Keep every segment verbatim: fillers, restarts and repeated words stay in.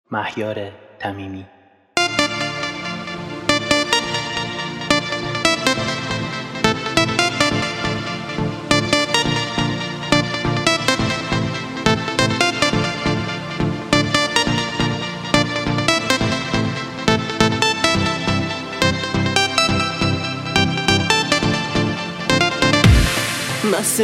مهیار تمیمی. بس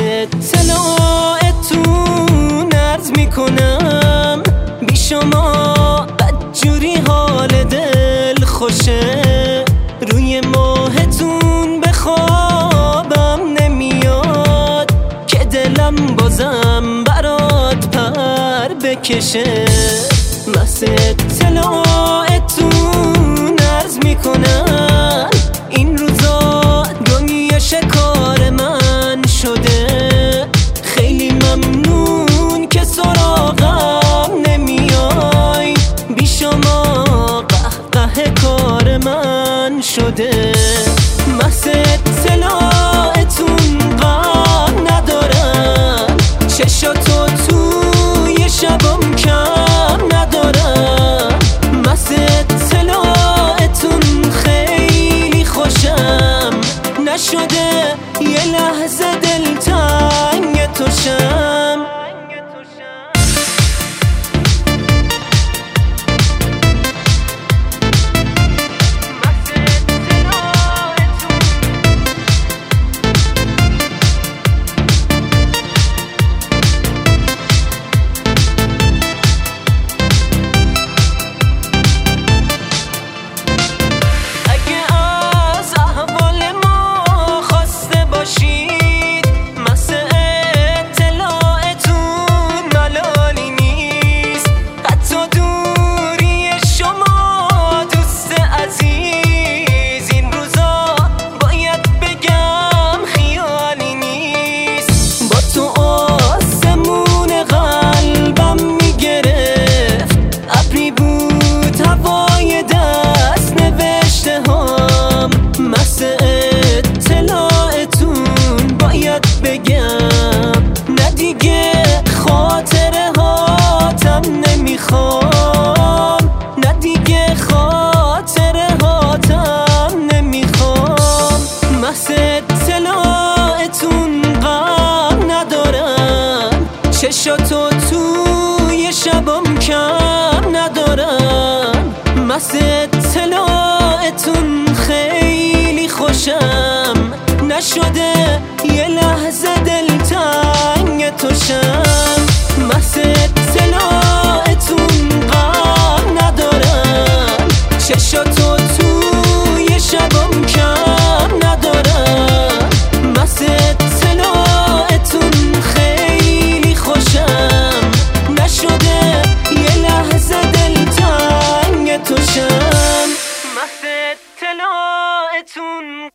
اطلاعتون عرض میکنم بی شما بدجوری حال دل خوشه. روی ماهتون به خوابم نمیاد که دلم بازم برات پر بکشه. بس اطلاعتون عرض میکنم این روزا دنیا شکار من شده. خیلی ممنون که سراغم نمیای، بی شما قهقه کار من شده. بس اطلاعتون غم ندارم، چشاتو توی شبم کم ندارم. بس اطلاعتون خیلی خوشم نشده یه لحظه دلتنگ توشم. چشاتو توی شبم کم ندارم. بس اطلاعتون خیلی خوشم نشده یه لحظه دلتنگ توشم. بس اطلاعتون غم ندارم، چشاتو توی شبم کم ندارم. بس اطلاعتون خیلی خوشم نشده یه لحظه دلتنگ توشم. بس اطلاعتون